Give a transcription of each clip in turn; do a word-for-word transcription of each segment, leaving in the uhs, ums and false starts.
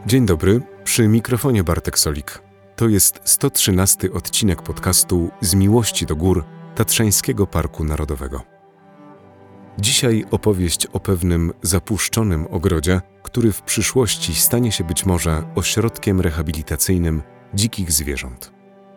Dzień dobry, przy mikrofonie Bartek Solik. To jest sto trzynasty odcinek podcastu Z miłości do gór Tatrzańskiego Parku Narodowego. Dzisiaj opowieść o pewnym zapuszczonym ogrodzie, który w przyszłości stanie się być może ośrodkiem rehabilitacyjnym dzikich zwierząt.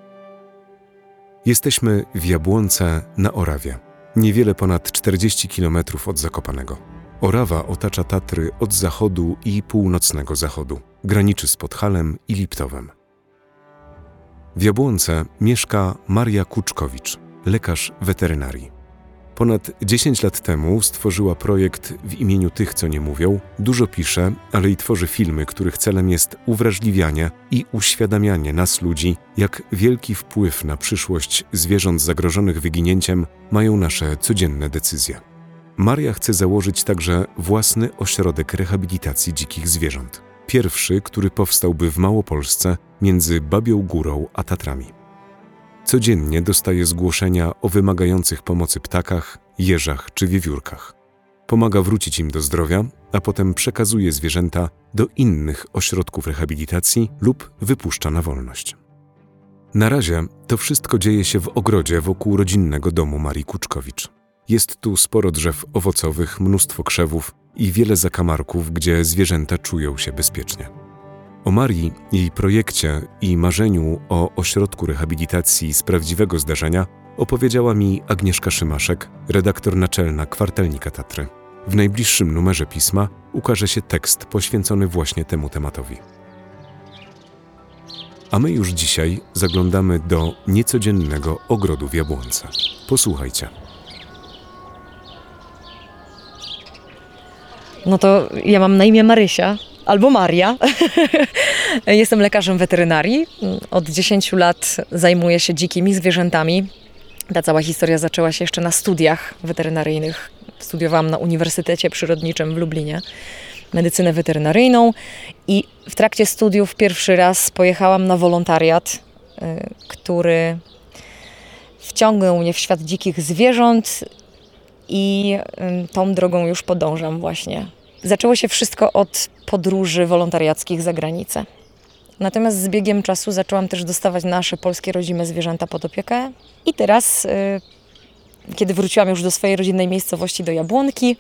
Jesteśmy w Jabłonce na Orawie, niewiele ponad czterdzieści kilometrów od Zakopanego. Orawa otacza Tatry od zachodu i północnego zachodu, graniczy z Podhalem i Liptowem. W Jabłonce mieszka Maria Kuczkowicz, lekarz weterynarii. Ponad dziesięć lat temu stworzyła projekt W imieniu tych, co nie mówią. Dużo pisze, ale i tworzy filmy, których celem jest uwrażliwianie i uświadamianie nas ludzi, jak wielki wpływ na przyszłość zwierząt zagrożonych wyginięciem mają nasze codzienne decyzje. Maria chce założyć także własny ośrodek rehabilitacji dzikich zwierząt. Pierwszy, który powstałby w Małopolsce między Babią Górą a Tatrami. Codziennie dostaje zgłoszenia o wymagających pomocy ptakach, jeżach czy wiewiórkach. Pomaga wrócić im do zdrowia, a potem przekazuje zwierzęta do innych ośrodków rehabilitacji lub wypuszcza na wolność. Na razie to wszystko dzieje się w ogrodzie wokół rodzinnego domu Marii Kuczkowicz. Jest tu sporo drzew owocowych, mnóstwo krzewów i wiele zakamarków, gdzie zwierzęta czują się bezpiecznie. O Marii, jej projekcie i marzeniu o ośrodku rehabilitacji z prawdziwego zdarzenia opowiedziała mi Agnieszka Szymaszek, redaktor naczelna Kwartalnika Tatry. W najbliższym numerze pisma ukaże się tekst poświęcony właśnie temu tematowi. A my już dzisiaj zaglądamy do niecodziennego ogrodu w Jabłonce. Posłuchajcie. No to ja mam na imię Marysia, albo Maria. Jestem lekarzem weterynarii. Od dziesięciu lat zajmuję się dzikimi zwierzętami. Ta cała historia zaczęła się jeszcze na studiach weterynaryjnych. Studiowałam na Uniwersytecie Przyrodniczym w Lublinie medycynę weterynaryjną i w trakcie studiów pierwszy raz pojechałam na wolontariat, który wciągnął mnie w świat dzikich zwierząt i tą drogą już podążam właśnie. Zaczęło się wszystko od podróży wolontariackich za granicę. Natomiast z biegiem czasu zaczęłam też dostawać nasze polskie rodzime zwierzęta pod opiekę. I teraz, kiedy wróciłam już do swojej rodzinnej miejscowości, do Jabłonki,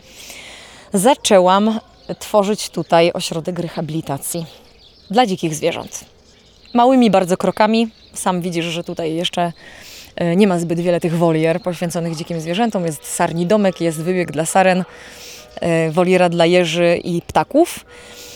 zaczęłam tworzyć tutaj ośrodek rehabilitacji dla dzikich zwierząt. Małymi bardzo krokami. Sam widzisz, że tutaj jeszcze nie ma zbyt wiele tych wolier poświęconych dzikim zwierzętom. Jest sarni domek, jest wybieg dla saren, woliera dla jeży i ptaków.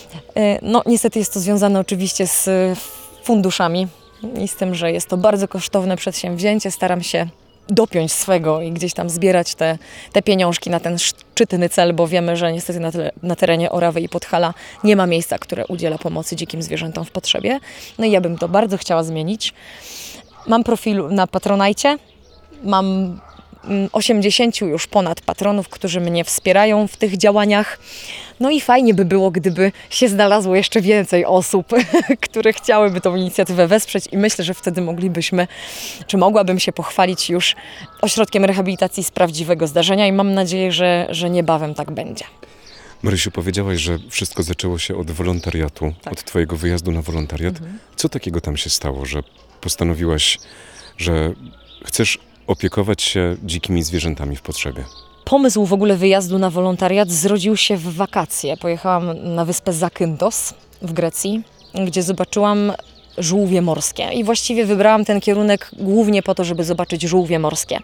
No niestety jest to związane oczywiście z funduszami i z tym, że jest to bardzo kosztowne przedsięwzięcie. Staram się dopiąć swego i gdzieś tam zbierać te, te pieniążki na ten szczytny cel, bo wiemy, że niestety na, tyle, na terenie Orawy i Podhala nie ma miejsca, które udziela pomocy dzikim zwierzętom w potrzebie. No i ja bym to bardzo chciała zmienić. Mam profil na Patronite, mam osiemdziesięciu już ponad patronów, którzy mnie wspierają w tych działaniach. No i fajnie by było, gdyby się znalazło jeszcze więcej osób, które chciałyby tą inicjatywę wesprzeć i myślę, że wtedy moglibyśmy, czy mogłabym się pochwalić już ośrodkiem rehabilitacji z prawdziwego zdarzenia i mam nadzieję, że, że niebawem tak będzie. Marysiu, powiedziałaś, że wszystko zaczęło się od wolontariatu, tak. Od twojego wyjazdu na wolontariat. Mhm. Co takiego tam się stało, że postanowiłaś, że chcesz opiekować się dzikimi zwierzętami w potrzebie? Pomysł w ogóle wyjazdu na wolontariat zrodził się w wakacje. Pojechałam na wyspę Zakynthos w Grecji, gdzie zobaczyłam żółwie morskie. I właściwie wybrałam ten kierunek głównie po to, żeby zobaczyć żółwie morskie.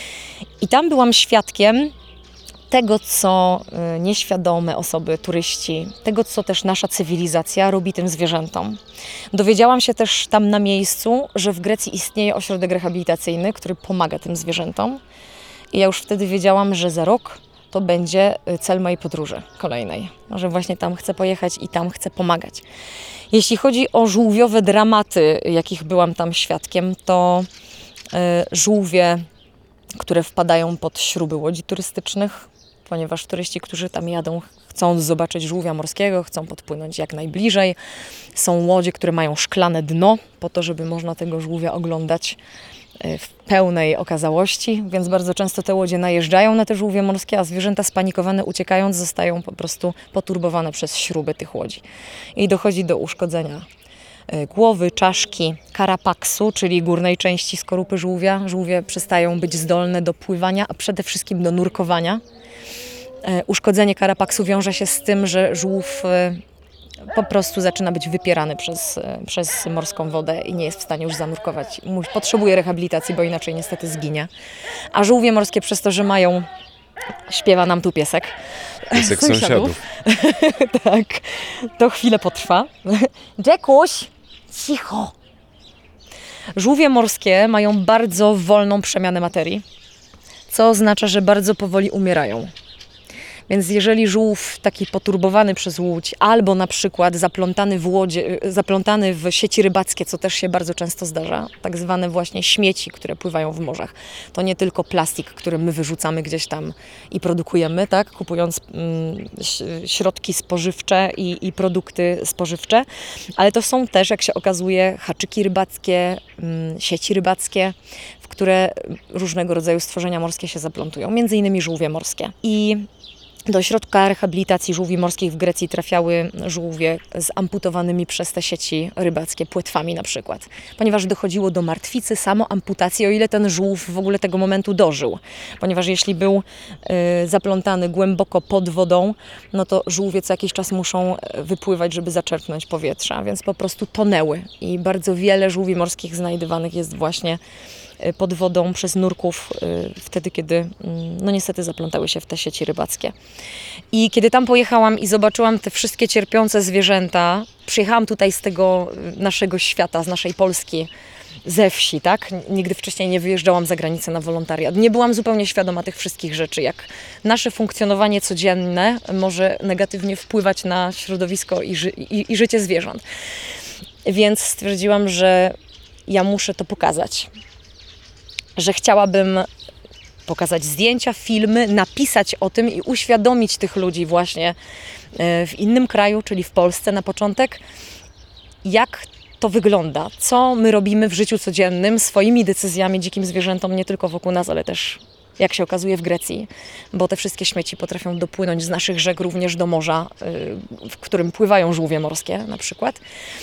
I tam byłam świadkiem tego, co nieświadome osoby, turyści, tego, co też nasza cywilizacja robi tym zwierzętom. Dowiedziałam się też tam na miejscu, że w Grecji istnieje ośrodek rehabilitacyjny, który pomaga tym zwierzętom. I ja już wtedy wiedziałam, że za rok to będzie cel mojej podróży kolejnej. Że właśnie tam chcę pojechać i tam chcę pomagać. Jeśli chodzi o żółwiowe dramaty, jakich byłam tam świadkiem, to y, żółwie, które wpadają pod śruby łodzi turystycznych, ponieważ turyści, którzy tam jadą, chcą zobaczyć żółwia morskiego, chcą podpłynąć jak najbliżej. Są łodzie, które mają szklane dno, po to, żeby można tego żółwia oglądać w pełnej okazałości, więc bardzo często te łodzie najeżdżają na te żółwie morskie, a zwierzęta spanikowane uciekając zostają po prostu poturbowane przez śruby tych łodzi. I dochodzi do uszkodzenia głowy, czaszki, karapaksu, czyli górnej części skorupy żółwia. Żółwie przestają być zdolne do pływania, a przede wszystkim do nurkowania. Uszkodzenie karapaksu wiąże się z tym, że żółw po prostu zaczyna być wypierany przez, przez morską wodę i nie jest w stanie już zanurkować. Potrzebuje rehabilitacji, bo inaczej niestety zginie. A żółwie morskie przez to, że mają... Śpiewa nam tu piesek. Piesek sąsiadów. Tak, to chwilę potrwa. Jackuś, cicho. Żółwie morskie mają bardzo wolną przemianę materii, co oznacza, że bardzo powoli umierają. Więc jeżeli żółw taki poturbowany przez łódź albo na przykład zaplątany w łodzie, zaplątany w sieci rybackie, co też się bardzo często zdarza, tak zwane właśnie śmieci, które pływają w morzach. To nie tylko plastik, który my wyrzucamy gdzieś tam i produkujemy, tak, kupując mm, środki spożywcze i, i produkty spożywcze, ale to są też, jak się okazuje, haczyki rybackie, mm, sieci rybackie, w które różnego rodzaju stworzenia morskie się zaplątują, między innymi żółwie morskie. I do ośrodka rehabilitacji żółwi morskich w Grecji trafiały żółwie z amputowanymi przez te sieci rybackie płetwami na przykład, ponieważ dochodziło do martwicy, samoamputacji, o ile ten żółw w ogóle tego momentu dożył. Ponieważ jeśli był y, zaplątany głęboko pod wodą, no to żółwie co jakiś czas muszą wypływać, żeby zaczerpnąć powietrza, więc po prostu tonęły. I bardzo wiele żółwi morskich znajdywanych jest właśnie pod wodą przez nurków wtedy, kiedy no niestety zaplątały się w te sieci rybackie. I kiedy tam pojechałam i zobaczyłam te wszystkie cierpiące zwierzęta, przyjechałam tutaj z tego naszego świata, z naszej Polski, ze wsi, tak? Nigdy wcześniej nie wyjeżdżałam za granicę na wolontariat. Nie byłam zupełnie świadoma tych wszystkich rzeczy, jak nasze funkcjonowanie codzienne może negatywnie wpływać na środowisko i, ży- i, i życie zwierząt. Więc stwierdziłam, że ja muszę to pokazać. Że chciałabym pokazać zdjęcia, filmy, napisać o tym i uświadomić tych ludzi właśnie w innym kraju, czyli w Polsce na początek, jak to wygląda, co my robimy w życiu codziennym swoimi decyzjami dzikim zwierzętom, nie tylko wokół nas, ale też, jak się okazuje, w Grecji, bo te wszystkie śmieci potrafią dopłynąć z naszych rzek również do morza, w którym pływają żółwie morskie na przykład.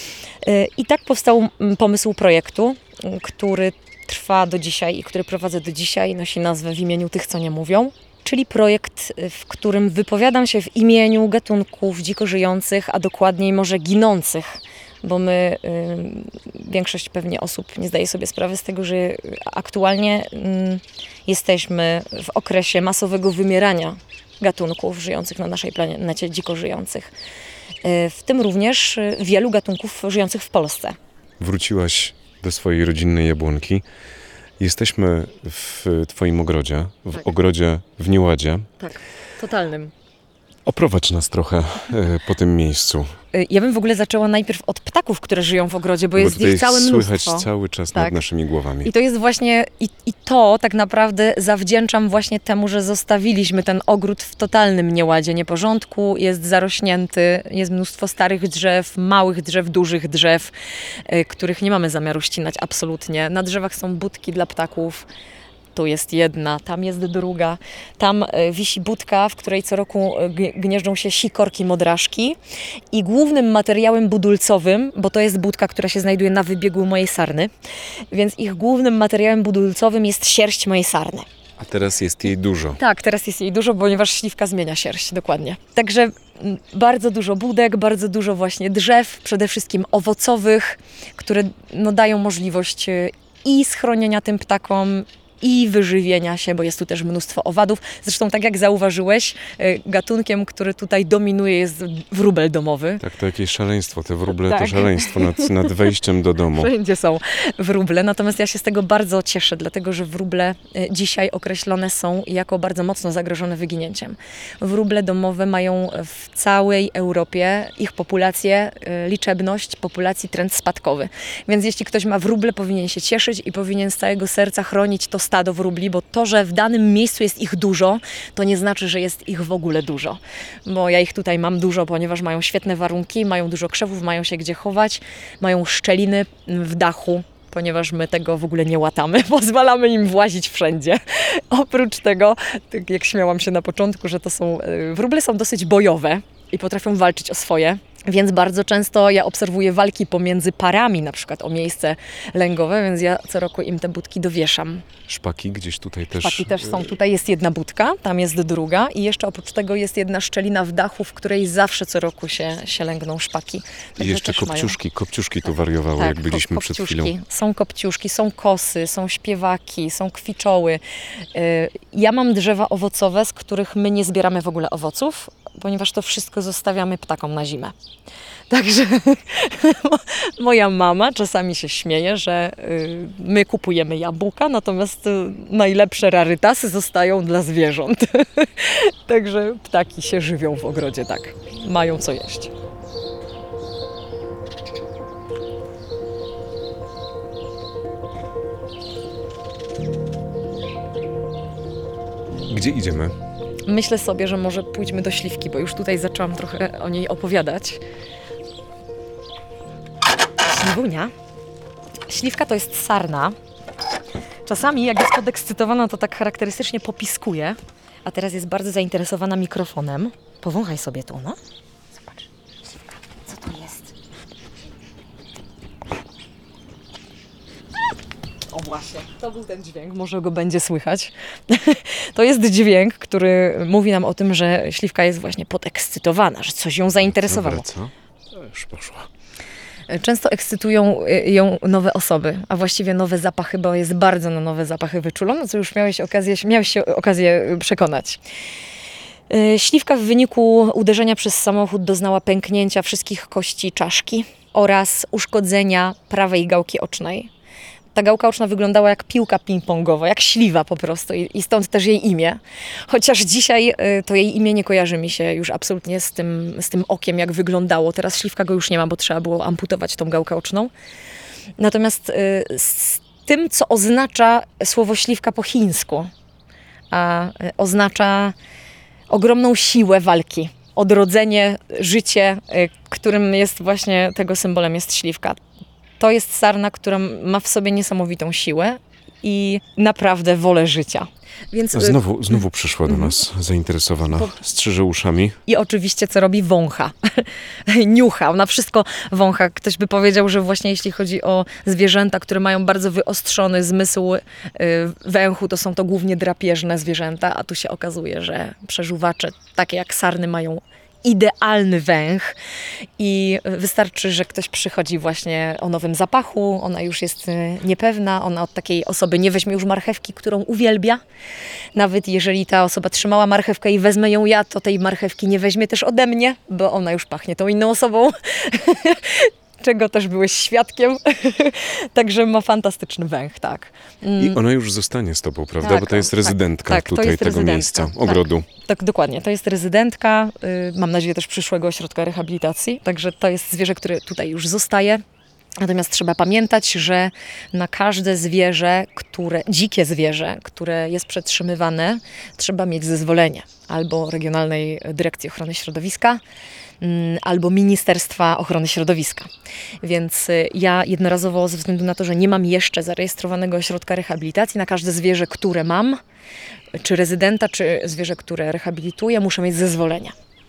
I tak powstał pomysł projektu, który trwa do dzisiaj i który prowadzę do dzisiaj, nosi nazwę W imieniu tych, co nie mówią, czyli projekt, w którym wypowiadam się w imieniu gatunków dziko żyjących, a dokładniej może ginących, bo my, y, większość pewnie osób nie zdaje sobie sprawy z tego, że aktualnie y, jesteśmy w okresie masowego wymierania gatunków żyjących na naszej planecie, dziko żyjących. Y, w tym również y, wielu gatunków żyjących w Polsce. Wróciłaś do swojej rodzinnej Jabłonki. Jesteśmy w twoim ogrodzie, w Tak. ogrodzie w Nieładzie. Tak, totalnym. Oprowadź nas trochę e, po tym miejscu. Ja bym w ogóle zaczęła najpierw od ptaków, które żyją w ogrodzie, bo, Bo jest tutaj ich całe słychać mnóstwo. cały czas Tak. nad naszymi głowami. I to jest właśnie, i, i to tak naprawdę zawdzięczam właśnie temu, że zostawiliśmy ten ogród w totalnym nieładzie, nieporządku, jest zarośnięty, jest mnóstwo starych drzew, małych drzew, dużych drzew, y, których nie mamy zamiaru ścinać absolutnie. Na drzewach są budki dla ptaków. Tu jest jedna, tam jest druga. Tam wisi budka, w której co roku gnieżdżą się sikorki modraszki. I głównym materiałem budulcowym, bo to jest budka, która się znajduje na wybiegu mojej sarny, więc ich głównym materiałem budulcowym jest sierść mojej sarny. A teraz jest jej dużo. Tak, teraz jest jej dużo, ponieważ śliwka zmienia sierść, dokładnie. Także bardzo dużo budek, bardzo dużo właśnie drzew, przede wszystkim owocowych, które no, dają możliwość i schronienia tym ptakom, i wyżywienia się, bo jest tu też mnóstwo owadów. Zresztą tak jak zauważyłeś, gatunkiem, który tutaj dominuje, jest wróbel domowy. Tak, to jakieś szaleństwo. Te wróble Tak. to szaleństwo nad, nad wejściem do domu. Wszędzie są wróble, natomiast ja się z tego bardzo cieszę, dlatego że wróble dzisiaj określone są jako bardzo mocno zagrożone wyginięciem. Wróble domowe mają w całej Europie ich populację, liczebność populacji trend spadkowy. Więc jeśli ktoś ma wróble, powinien się cieszyć i powinien z całego serca chronić to stado wróbli, bo to, że w danym miejscu jest ich dużo, to nie znaczy, że jest ich w ogóle dużo. Bo ja ich tutaj mam dużo, ponieważ mają świetne warunki, mają dużo krzewów, mają się gdzie chować, mają szczeliny w dachu, ponieważ my tego w ogóle nie łatamy. Pozwalamy im włazić wszędzie. Oprócz tego, tak jak śmiałam się na początku, że to są, wróble są dosyć bojowe i potrafią walczyć o swoje. Więc bardzo często ja obserwuję walki pomiędzy parami, na przykład o miejsce lęgowe, więc ja co roku im te budki dowieszam. Szpaki gdzieś tutaj też... Szpaki też są. Tutaj jest jedna budka, tam jest druga i jeszcze oprócz tego jest jedna szczelina w dachu, w której zawsze co roku się, się lęgną szpaki. I jeszcze kopciuszki, mają... kopciuszki tu wariowały, tak, jak byliśmy kop, przed chwilą. Są kopciuszki, są kosy, są śpiewaki, są kwiczoły. Ja mam drzewa owocowe, z których my nie zbieramy w ogóle owoców, ponieważ to wszystko zostawiamy ptakom na zimę. Także moja mama czasami się śmieje, że my kupujemy jabłka, natomiast najlepsze rarytasy zostają dla zwierząt. Także ptaki się żywią w ogrodzie, tak. Mają co jeść. Gdzie idziemy? Myślę sobie, że może pójdźmy do Śliwki, bo już tutaj zaczęłam trochę o niej opowiadać. Śliwunia. Śliwka to jest sarna. Czasami jak jest podekscytowana, to tak charakterystycznie popiskuje, a teraz jest bardzo zainteresowana mikrofonem. Powąchaj sobie tu, no. Zobacz, Śliwka, co to jest? O właśnie, to był ten dźwięk, może go będzie słychać. To jest dźwięk, który mówi nam o tym, że Śliwka jest właśnie podekscytowana, że coś ją zainteresowało. Dobra, co? To już poszła. Często ekscytują ją nowe osoby, a właściwie nowe zapachy, bo jest bardzo na nowe zapachy wyczulona, co już miałeś okazję, miałeś się okazję przekonać. Śliwka w wyniku uderzenia przez samochód doznała pęknięcia wszystkich kości czaszki oraz uszkodzenia prawej gałki ocznej. Ta gałka oczna wyglądała jak piłka ping-pongowa, jak śliwa po prostu i stąd też jej imię. Chociaż dzisiaj to jej imię nie kojarzy mi się już absolutnie z tym, z tym okiem, jak wyglądało. Teraz Śliwka go już nie ma, bo trzeba było amputować tą gałkę oczną. Natomiast z tym, co oznacza słowo śliwka po chińsku, a oznacza ogromną siłę walki, odrodzenie, życie, którym jest właśnie tego symbolem jest śliwka. To jest sarna, która ma w sobie niesamowitą siłę i naprawdę wolę życia. Więc... Znowu, znowu przyszła do nas zainteresowana, strzyże uszami. I oczywiście co robi? Wącha. Niucha. Ona wszystko wącha. Ktoś by powiedział, że właśnie jeśli chodzi o zwierzęta, które mają bardzo wyostrzony zmysł węchu, to są to głównie drapieżne zwierzęta, a tu się okazuje, że przeżuwacze, takie jak sarny, mają idealny węch i wystarczy, że ktoś przychodzi właśnie o nowym zapachu, ona już jest niepewna, ona od takiej osoby nie weźmie już marchewki, którą uwielbia. Nawet jeżeli ta osoba trzymała marchewkę i wezmę ją ja, to tej marchewki nie weźmie też ode mnie, bo ona już pachnie tą inną osobą. Czego też byłeś świadkiem. Także ma fantastyczny węch, tak. I ona już zostanie z tobą, prawda? Tak, Bo to jest rezydentka tak, tutaj jest tego rezydentka. miejsca, ogrodu. Tak, tak, dokładnie. To jest rezydentka, y, mam nadzieję też przyszłego ośrodka rehabilitacji. Także to jest zwierzę, które tutaj już zostaje. Natomiast trzeba pamiętać, że na każde zwierzę, które, dzikie zwierzę, które jest przetrzymywane, trzeba mieć zezwolenie albo Regionalnej Dyrekcji Ochrony Środowiska, albo Ministerstwa Ochrony Środowiska. Więc ja jednorazowo, ze względu na to, że nie mam jeszcze zarejestrowanego ośrodka rehabilitacji, na każde zwierzę, które mam, czy rezydenta, czy zwierzę, które rehabilituję, muszę mieć zezwolenie.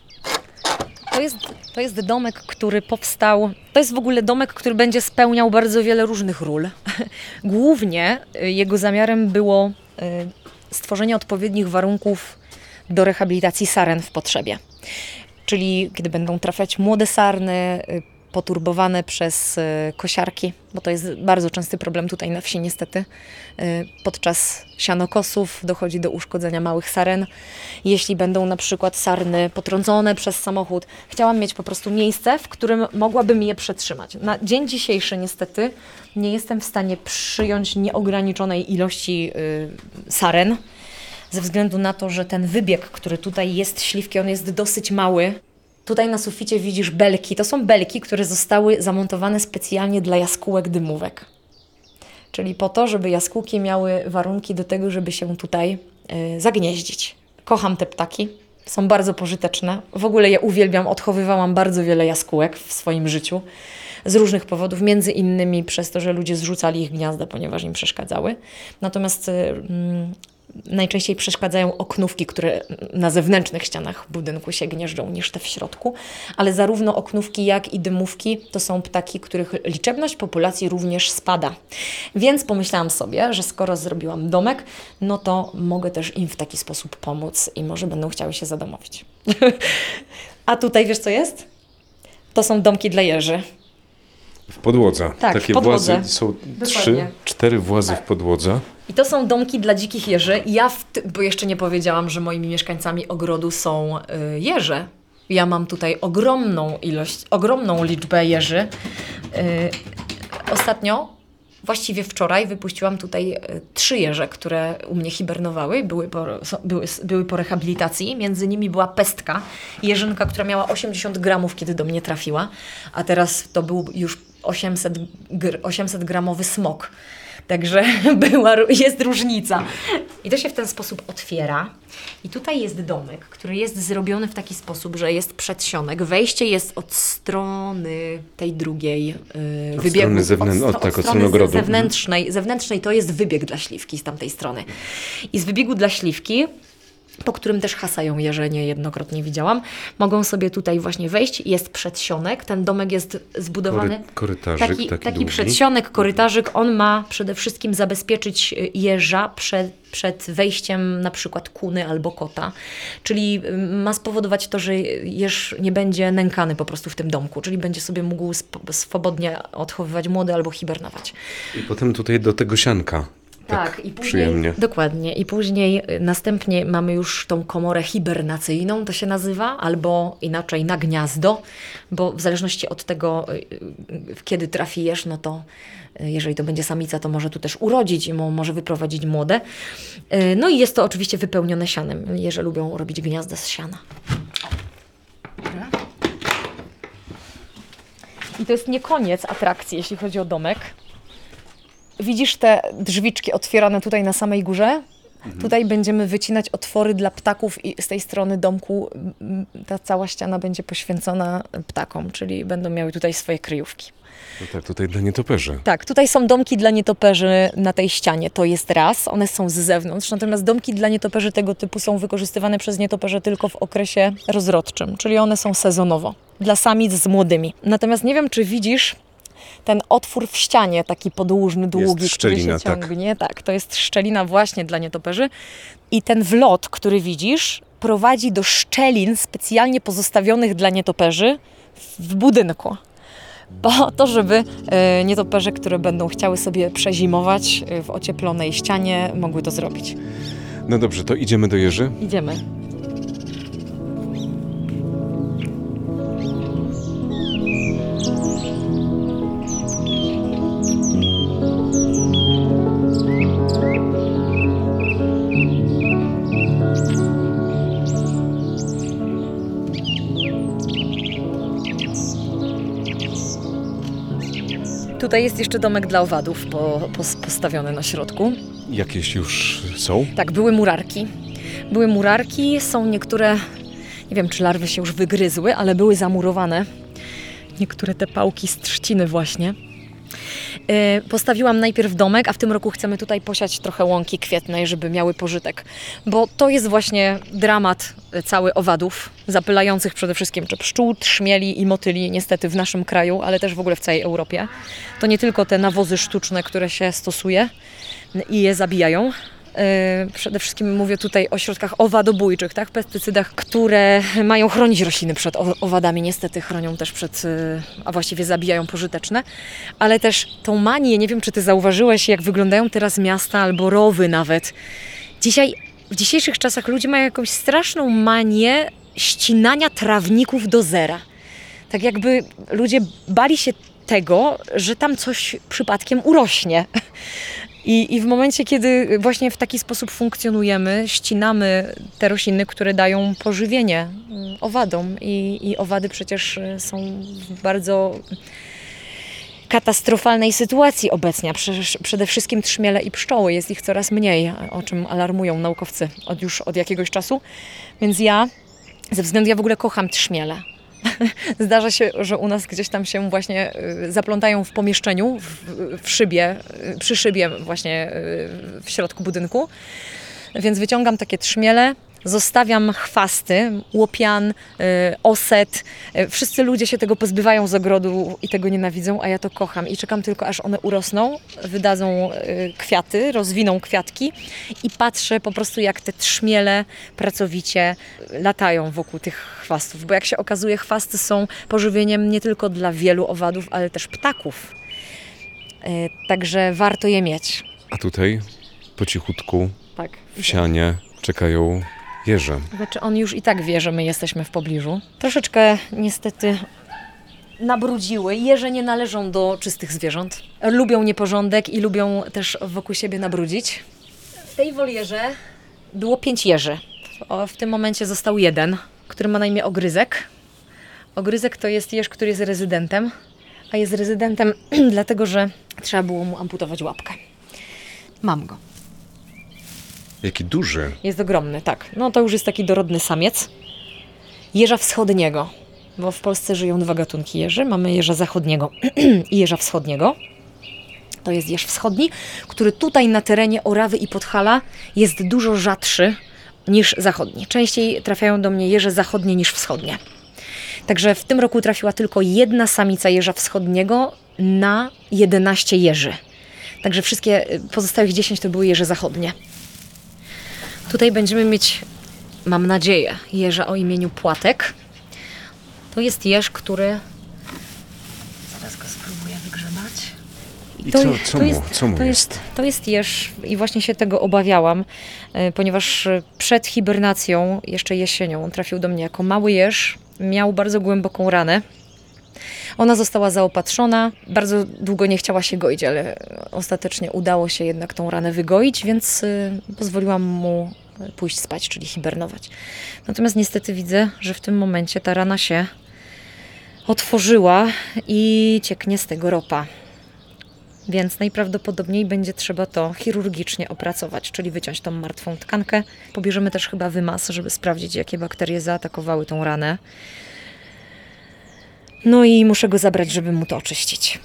To jest, to jest domek, który powstał, to jest w ogóle domek, który będzie spełniał bardzo wiele różnych ról. Głównie jego zamiarem było stworzenie odpowiednich warunków do rehabilitacji saren w potrzebie. Czyli kiedy będą trafiać młode sarny, poturbowane przez kosiarki, bo to jest bardzo częsty problem tutaj na wsi niestety. Podczas sianokosów dochodzi do uszkodzenia małych saren. Jeśli będą na przykład sarny potrącone przez samochód, chciałam mieć po prostu miejsce, w którym mogłabym je przetrzymać. Na dzień dzisiejszy niestety nie jestem w stanie przyjąć nieograniczonej ilości saren, ze względu na to, że ten wybieg, który tutaj jest śliwki, on jest dosyć mały. Tutaj na suficie widzisz belki. To są belki, które zostały zamontowane specjalnie dla jaskółek dymówek. Czyli po to, żeby jaskółki miały warunki do tego, żeby się tutaj y, zagnieździć. Kocham te ptaki. Są bardzo pożyteczne. W ogóle je uwielbiam. Odchowywałam bardzo wiele jaskółek w swoim życiu. z różnych powodów, między innymi przez to, że ludzie zrzucali ich gniazda, ponieważ im przeszkadzały. Natomiast mm, najczęściej przeszkadzają oknówki, które na zewnętrznych ścianach budynku się gnieżdżą, niż te w środku. Ale zarówno oknówki, jak i dymówki to są ptaki, których liczebność populacji również spada. Więc pomyślałam sobie, że skoro zrobiłam domek, no to mogę też im w taki sposób pomóc i może będą chciały się zadomowić. A tutaj wiesz co jest? To są domki dla jeży. W podłodze. Tak, Takie w podłodze. włazy są Dokładnie. trzy, cztery włazy Tak. w podłodze. I to są domki dla dzikich jeży. I ja, w ty- bo jeszcze nie powiedziałam, że moimi mieszkańcami ogrodu są y, jeże. Ja mam tutaj ogromną ilość, ogromną liczbę jeży. Y, ostatnio, właściwie wczoraj, wypuściłam tutaj y, trzy jeże, które u mnie hibernowały, były po, są, były, były po rehabilitacji. Między nimi była pestka, jeżynka, która miała osiemdziesiąt gramów, kiedy do mnie trafiła, a teraz to był już osiemset, gr, osiemset gramowy smok. Także była, jest różnica. I to się w ten sposób otwiera. I tutaj jest domek, który jest zrobiony w taki sposób, że jest przedsionek. Wejście jest od strony tej drugiej yy, Od wybiegu. strony zewnę- od, o, tak, od strony strony ogrodu. zewnętrznej. Zewnętrznej to jest wybieg dla śliwki z tamtej strony. I z wybiegu dla śliwki, po którym też hasają jeże, niejednokrotnie widziałam, mogą sobie tutaj właśnie wejść. Jest przedsionek. Ten domek jest zbudowany... Kory, korytarzyk Taki, taki, taki długi. przedsionek, korytarzyk, on ma przede wszystkim zabezpieczyć jeża przed, przed wejściem na przykład kuny albo kota. Czyli ma spowodować to, że jeż nie będzie nękany po prostu w tym domku, czyli będzie sobie mógł sp- swobodnie odchowywać młode albo hibernować. I potem tutaj do tego sianka. Tak, i później, przyjemnie. Dokładnie. I później y, następnie mamy już tą komorę hibernacyjną, to się nazywa, albo inaczej na gniazdo, bo w zależności od tego, y, y, kiedy trafi jeż, no to y, jeżeli to będzie samica, to może tu też urodzić i mo, może wyprowadzić młode. Y, no i jest to oczywiście wypełnione sianem. Jeże lubią robić gniazda z siana. Dobra. I to jest nie koniec atrakcji, jeśli chodzi o domek. Widzisz te drzwiczki otwierane tutaj na samej górze? Mhm. Tutaj będziemy wycinać otwory dla ptaków i z tej strony domku m, ta cała ściana będzie poświęcona ptakom, czyli będą miały tutaj swoje kryjówki. No tak, tutaj dla nietoperzy. Tak, tutaj są domki dla nietoperzy na tej ścianie, to jest raz, one są z zewnątrz, natomiast domki dla nietoperzy tego typu są wykorzystywane przez nietoperze tylko w okresie rozrodczym, czyli one są sezonowo, dla samic z młodymi. Natomiast nie wiem, czy widzisz ten otwór w ścianie, taki podłużny, długi, Jest szczelina, który się ciągnie. Tak. tak, to jest szczelina właśnie dla nietoperzy. I ten wlot, który widzisz, prowadzi do szczelin specjalnie pozostawionych dla nietoperzy w budynku. Po to, żeby e, nietoperze, które będą chciały sobie przezimować w ocieplonej ścianie, mogły to zrobić. No dobrze, to idziemy do jeży? Idziemy. Tutaj jest jeszcze domek dla owadów po, po, postawiony na środku. Jakieś już są? Tak, były murarki. Były murarki, są niektóre, nie wiem czy larwy się już wygryzły, ale były zamurowane. Niektóre te pałki z trzciny właśnie. Yy, postawiłam najpierw domek, a w tym roku chcemy tutaj posiać trochę łąki kwietnej, żeby miały pożytek. Bo to jest właśnie dramat cały owadów, zapylających przede wszystkim czy pszczół, trzmieli i motyli, niestety w naszym kraju, ale też w ogóle w całej Europie. To nie tylko te nawozy sztuczne, które się stosuje i je zabijają. Yy, przede wszystkim mówię tutaj o środkach owadobójczych, tak? Pestycydach, które mają chronić rośliny przed owadami, niestety chronią też przed, yy, a właściwie zabijają pożyteczne, ale też tą manię, nie wiem czy ty zauważyłeś, jak wyglądają teraz miasta albo rowy nawet. Dzisiaj, w dzisiejszych czasach ludzie mają jakąś straszną manię ścinania trawników do zera. Tak jakby ludzie bali się tego, że tam coś przypadkiem urośnie. I, I w momencie, kiedy właśnie w taki sposób funkcjonujemy, ścinamy te rośliny, które dają pożywienie owadom i, i owady przecież są w bardzo katastrofalnej sytuacji obecnie. Przede wszystkim trzmiele i pszczoły, jest ich coraz mniej, o czym alarmują naukowcy od już od jakiegoś czasu. Więc ja, ze względu, ja w ogóle kocham trzmiele. Zdarza się, że u nas gdzieś tam się właśnie y, zaplątają w pomieszczeniu, w, w szybie, y, przy szybie właśnie y, w środku budynku. Więc wyciągam takie trzmiele, zostawiam chwasty, łopian, y, oset. Y, wszyscy ludzie się tego pozbywają z ogrodu i tego nienawidzą, a ja to kocham. I czekam tylko, aż one urosną, wydadzą y, kwiaty, rozwiną kwiatki i patrzę po prostu, jak te trzmiele pracowicie latają wokół tych chwastów. Bo jak się okazuje, chwasty są pożywieniem nie tylko dla wielu owadów, ale też ptaków. Y, także warto je mieć. A tutaj po cichutku Tak. w sianie czekają jeże. Znaczy on już i tak wie, że my jesteśmy w pobliżu. Troszeczkę niestety nabrudziły. Jeże nie należą do czystych zwierząt. Lubią nieporządek i lubią też wokół siebie nabrudzić. W tej wolierze było pięć jeży. O, w tym momencie został jeden, który ma na imię Ogryzek. Ogryzek to jest jeż, który jest rezydentem, a jest rezydentem dlatego, że trzeba było mu amputować łapkę. Mam go. Jaki duży. Jest ogromny, tak. No to już jest taki dorodny samiec. Jeża wschodniego, bo w Polsce żyją dwa gatunki jeży. Mamy jeża zachodniego i jeża wschodniego. To jest jeż wschodni, który tutaj na terenie Orawy i Podhala jest dużo rzadszy niż zachodni. Częściej trafiają do mnie jeże zachodnie niż wschodnie. Także w tym roku trafiła tylko jedna samica jeża wschodniego na jedenaście jeży. Także wszystkie pozostałych dziesięć to były jeże zachodnie. Tutaj będziemy mieć, mam nadzieję, jeża o imieniu Płatek. To jest jeż, który... Zaraz go spróbuję wygrzebać. I co, je- co to mu, jest, co mu to jest? jest? To jest jeż i właśnie się tego obawiałam, y, ponieważ y, przed hibernacją, jeszcze jesienią, on trafił do mnie jako mały jeż. Miał bardzo głęboką ranę. Ona została zaopatrzona, bardzo długo nie chciała się goić, ale ostatecznie udało się jednak tą ranę wygoić, więc y, pozwoliłam mu pójść spać, czyli hibernować. Natomiast niestety widzę, że w tym momencie ta rana się otworzyła i cieknie z tego ropa. Więc najprawdopodobniej będzie trzeba to chirurgicznie opracować, czyli wyciąć tą martwą tkankę. Pobierzemy też chyba wymaz, żeby sprawdzić, jakie bakterie zaatakowały tą ranę. No i muszę go zabrać, żeby mu to oczyścić.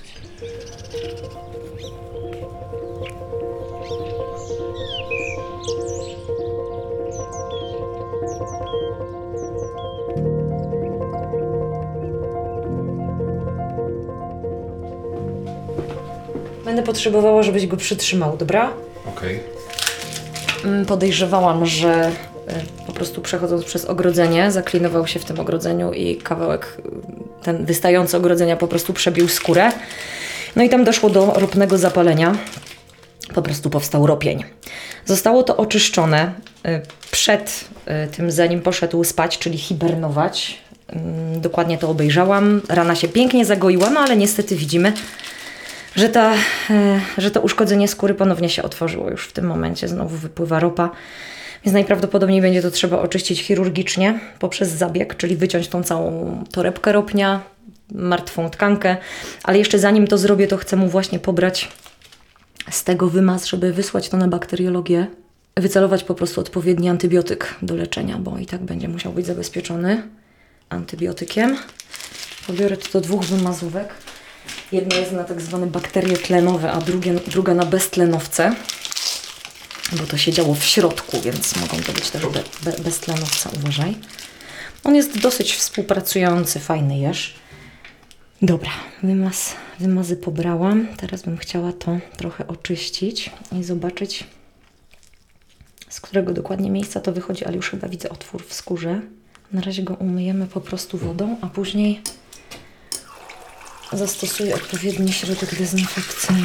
Będę potrzebowała, żebyś go przytrzymał, dobra? Okej. Mm, Podejrzewałam, że y, po prostu przechodząc przez ogrodzenie, zaklinował się w tym ogrodzeniu i kawałek, y, ten wystający ogrodzenia po prostu przebił skórę. No i tam doszło do ropnego zapalenia. Po prostu powstał ropień. Zostało to oczyszczone y, przed y, tym, zanim poszedł spać, czyli hibernować. Ym, Dokładnie to obejrzałam. Rana się pięknie zagoiła, no ale niestety widzimy, że, ta, e, że to uszkodzenie skóry ponownie się otworzyło już w tym momencie. Znowu wypływa ropa, więc najprawdopodobniej będzie to trzeba oczyścić chirurgicznie poprzez zabieg, czyli wyciąć tą całą torebkę ropnia, martwą tkankę, ale jeszcze zanim to zrobię, to chcę mu właśnie pobrać z tego wymaz, żeby wysłać to na bakteriologię, wycelować po prostu odpowiedni antybiotyk do leczenia, bo i tak będzie musiał być zabezpieczony antybiotykiem. Pobiorę tu do dwóch wymazówek. Jedna jest na tak zwane bakterie tlenowe, a drugie, druga na beztlenowce, bo to się działo w środku, więc mogą to być też be, be, beztlenowce, uważaj. On jest dosyć współpracujący, fajny jeż. Dobra, wymaz, wymazy pobrałam. Teraz bym chciała to trochę oczyścić i zobaczyć, z którego dokładnie miejsca to wychodzi, ale już chyba widzę otwór w skórze. Na razie go umyjemy po prostu wodą, a później zastosuję odpowiedni środek dezynfekcyjny.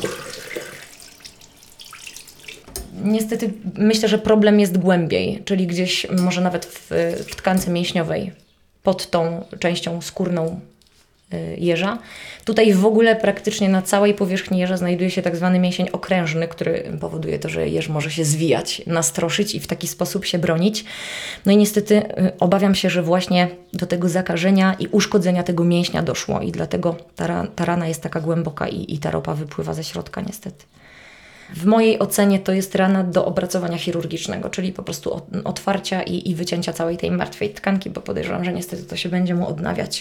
Niestety myślę, że problem jest głębiej, czyli gdzieś może nawet w, w tkance mięśniowej, pod tą częścią skórną y, jeża. Tutaj w ogóle praktycznie na całej powierzchni jeża znajduje się tak zwany mięsień okrężny, który powoduje to, że jeż może się zwijać, nastroszyć i w taki sposób się bronić. No i niestety y, obawiam się, że właśnie do tego zakażenia i uszkodzenia tego mięśnia doszło i dlatego ta, ra, ta rana jest taka głęboka i, i ta ropa wypływa ze środka niestety. W mojej ocenie to jest rana do opracowania chirurgicznego, czyli po prostu otwarcia i, i wycięcia całej tej martwej tkanki, bo podejrzewam, że niestety to się będzie mu odnawiać.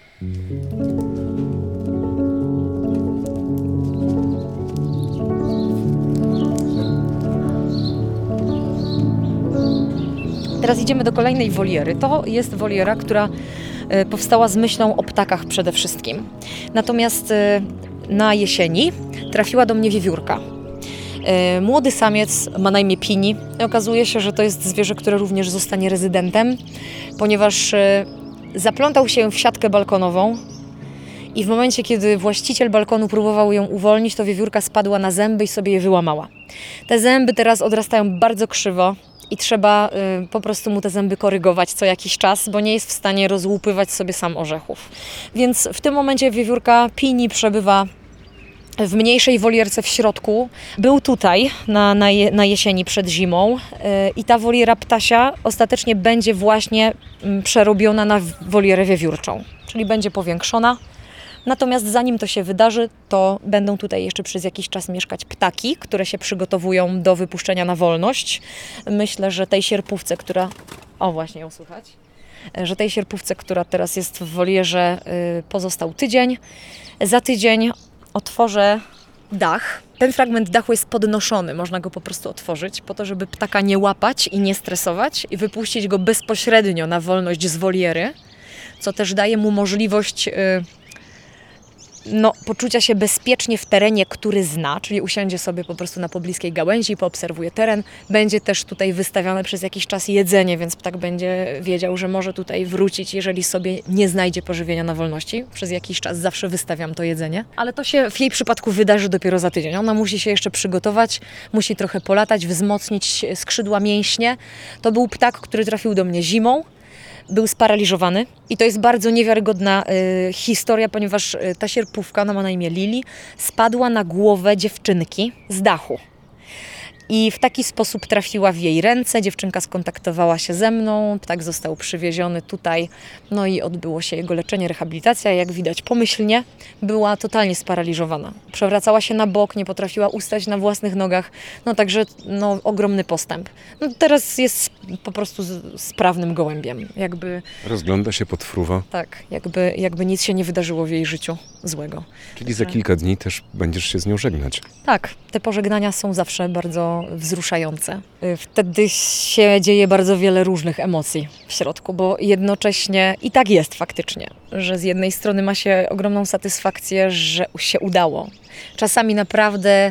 Teraz idziemy do kolejnej woliery. To jest woliera, która powstała z myślą o ptakach przede wszystkim. Natomiast na jesieni trafiła do mnie wiewiórka. Młody samiec ma na imię Pini. I okazuje się, że to jest zwierzę, które również zostanie rezydentem, ponieważ zaplątał się w siatkę balkonową i w momencie, kiedy właściciel balkonu próbował ją uwolnić, to wiewiórka spadła na zęby i sobie je wyłamała. Te zęby teraz odrastają bardzo krzywo i trzeba y, po prostu mu te zęby korygować co jakiś czas, bo nie jest w stanie rozłupywać sobie sam orzechów. Więc w tym momencie wiewiórka Pini przebywa w mniejszej wolierce w środku. Był tutaj na, na, je, na jesieni przed zimą yy, i ta woliera ptasia ostatecznie będzie właśnie yy, przerobiona na wolierę wiewiórczą, czyli będzie powiększona. Natomiast zanim to się wydarzy, to będą tutaj jeszcze przez jakiś czas mieszkać ptaki, które się przygotowują do wypuszczenia na wolność. Myślę, że tej sierpówce, która... O, właśnie ją słychać. Że tej sierpówce, która teraz jest w wolierze, yy, pozostał tydzień. Za tydzień otworzę dach. Ten fragment dachu jest podnoszony, można go po prostu otworzyć po to, żeby ptaka nie łapać i nie stresować i wypuścić go bezpośrednio na wolność z woliery, co też daje mu możliwość yy, no, poczucia się bezpiecznie w terenie, który zna, czyli usiądzie sobie po prostu na pobliskiej gałęzi i poobserwuje teren. Będzie też tutaj wystawione przez jakiś czas jedzenie, więc ptak będzie wiedział, że może tutaj wrócić, jeżeli sobie nie znajdzie pożywienia na wolności. Przez jakiś czas zawsze wystawiam to jedzenie, ale to się w jej przypadku wydarzy dopiero za tydzień. Ona musi się jeszcze przygotować, musi trochę polatać, wzmocnić skrzydła, mięśnie. To był ptak, który trafił do mnie zimą. Był sparaliżowany i to jest bardzo niewiarygodna y, historia, ponieważ y, ta sierpówka, ona ma na imię Lili, spadła na głowę dziewczynki z dachu. I w taki sposób trafiła w jej ręce, dziewczynka skontaktowała się ze mną, ptak został przywieziony tutaj, no i odbyło się jego leczenie, rehabilitacja, jak widać pomyślnie, była totalnie sparaliżowana. Przewracała się na bok, nie potrafiła ustać na własnych nogach, no także no, ogromny postęp. No, teraz jest po prostu z, sprawnym gołębiem, jakby... Rozgląda się, potfruwa. Tak, jakby, jakby nic się nie wydarzyło w jej życiu złego. Czyli za kilka dni też będziesz się z nią żegnać. Tak, te pożegnania są zawsze bardzo wzruszające. Wtedy się dzieje bardzo wiele różnych emocji w środku, bo jednocześnie i tak jest faktycznie, że z jednej strony ma się ogromną satysfakcję, że się udało. Czasami naprawdę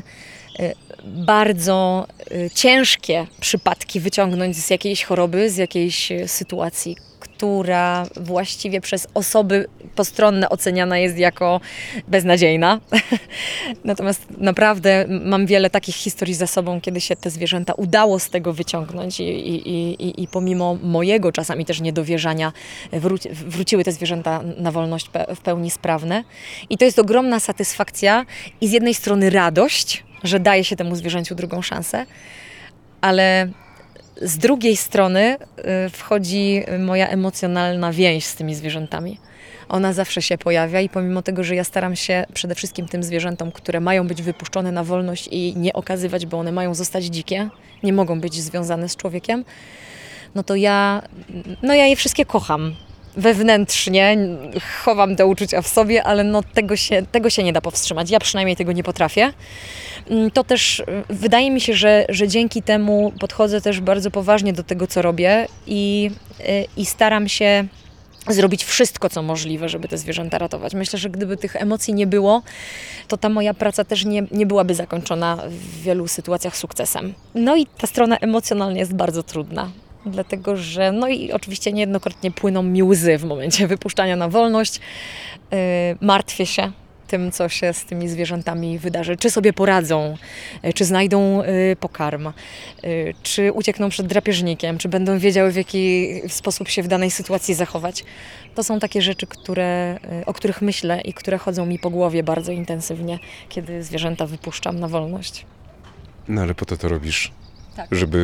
bardzo ciężkie przypadki wyciągnąć z jakiejś choroby, z jakiejś sytuacji, która właściwie przez osoby postronne oceniana jest jako beznadziejna. Natomiast naprawdę mam wiele takich historii za sobą, kiedy się te zwierzęta udało z tego wyciągnąć i, i, i, i pomimo mojego czasami też niedowierzania wróci, wróciły te zwierzęta na wolność w pełni sprawne. I to jest ogromna satysfakcja i z jednej strony radość, że daje się temu zwierzęciu drugą szansę, ale z drugiej strony wchodzi moja emocjonalna więź z tymi zwierzętami. Ona zawsze się pojawia i pomimo tego, że ja staram się przede wszystkim tym zwierzętom, które mają być wypuszczone na wolność i nie okazywać, bo one mają zostać dzikie, nie mogą być związane z człowiekiem, no to ja, no ja je wszystkie kocham. Wewnętrznie chowam te uczucia w sobie, ale no tego się, tego się nie da powstrzymać. Ja przynajmniej tego nie potrafię. To też wydaje mi się, że, że dzięki temu podchodzę też bardzo poważnie do tego, co robię i, i staram się zrobić wszystko, co możliwe, żeby te zwierzęta ratować. Myślę, że gdyby tych emocji nie było, to ta moja praca też nie, nie byłaby zakończona w wielu sytuacjach sukcesem. No i ta strona emocjonalna jest bardzo trudna. Dlatego, że no i oczywiście niejednokrotnie płyną mi łzy w momencie wypuszczania na wolność. Yy, martwię się tym, co się z tymi zwierzętami wydarzy. Czy sobie poradzą, yy, czy znajdą yy, pokarm, yy, czy uciekną przed drapieżnikiem, czy będą wiedziały, w jaki sposób się w danej sytuacji zachować. To są takie rzeczy, które, yy, o których myślę i które chodzą mi po głowie bardzo intensywnie, kiedy zwierzęta wypuszczam na wolność. No ale po to to robisz, tak. żeby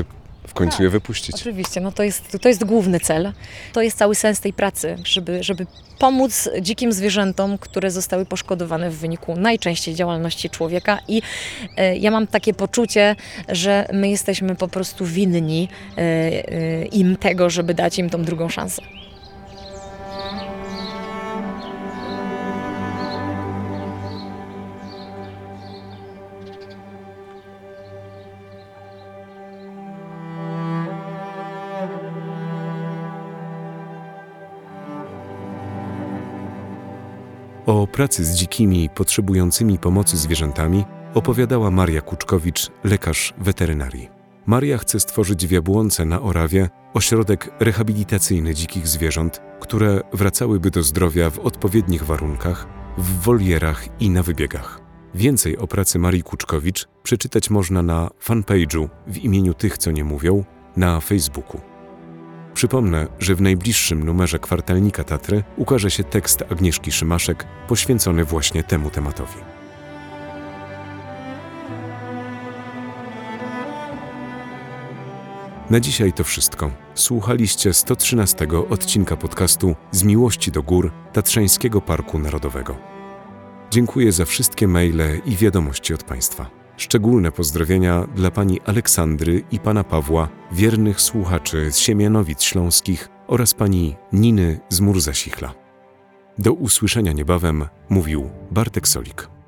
w końcu Tak, je wypuścić. Oczywiście, no to jest, to jest główny cel. To jest cały sens tej pracy, żeby, żeby pomóc dzikim zwierzętom, które zostały poszkodowane w wyniku najczęściej działalności człowieka i e, ja mam takie poczucie, że my jesteśmy po prostu winni e, e, im tego, żeby dać im tą drugą szansę. O pracy z dzikimi potrzebującymi pomocy zwierzętami opowiadała Maria Kuczkowicz, lekarz weterynarii. Maria chce stworzyć w Jabłonce na Orawie ośrodek rehabilitacyjny dzikich zwierząt, które wracałyby do zdrowia w odpowiednich warunkach, w wolierach i na wybiegach. Więcej o pracy Marii Kuczkowicz przeczytać można na fanpage'u w imieniu tych, co nie mówią, na Facebooku. Przypomnę, że w najbliższym numerze Kwartalnika Tatry ukaże się tekst Agnieszki Szymaszek poświęcony właśnie temu tematowi. Na dzisiaj to wszystko. Słuchaliście sto trzynastego odcinka podcastu Z miłości do gór Tatrzańskiego Parku Narodowego. Dziękuję za wszystkie maile i wiadomości od Państwa. Szczególne pozdrowienia dla pani Aleksandry i pana Pawła, wiernych słuchaczy z Siemianowic Śląskich oraz pani Niny z Murza-Sichla. Do usłyszenia niebawem, mówił Bartek Solik.